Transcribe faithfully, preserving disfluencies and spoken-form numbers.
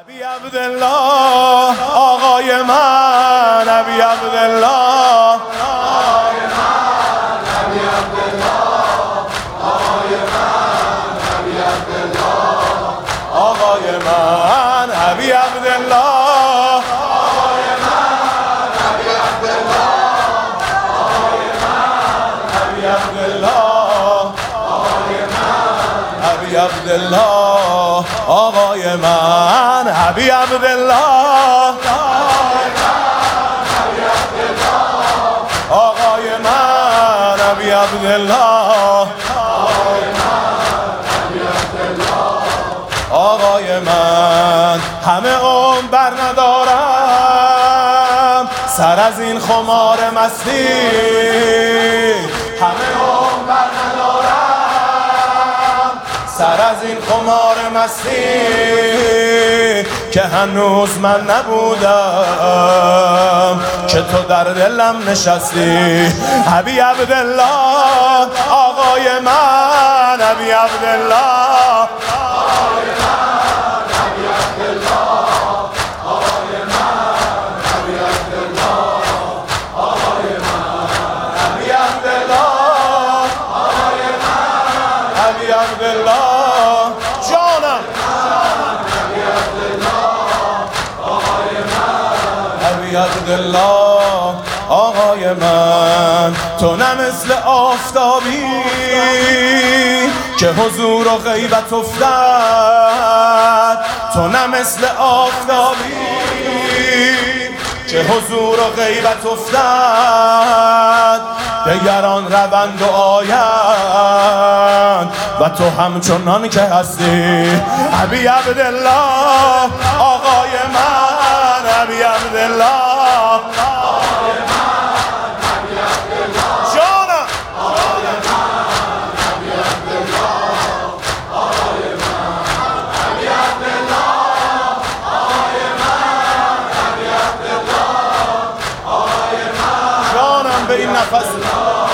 ابی عبدالله آقای من، ابی عبدالله آقای من، ابی عبدالله آقای من، ابی عبدالله آقای من، ابی عبدالله آقای من، ابی عبدالله آقای من، ابی عبدالله آقای من، ابی عبدالله آقای من، ابی عبدالله آقای من، ابی عبدالله آقای من. همه عمر بر ندارم سر از این خمار مستی، همه عمر بر ندارم سر از این خمار مستی که هنوز من نبودم که تو در دلم نشستی. ابی عبدالله آقای من، ابی عبدالله ابی عبدالله جانم، ابی عبدالله آقای من. تو نه مثل آفتابی که حضور و غیبت افتد، تو نه مثل آفتابی که حضور و غیبت افتد، دگران روند و آیند و تو همچنان که هستی. ابی عبدالله آقای من، ابی عبدالله جانم، جانم به این نفس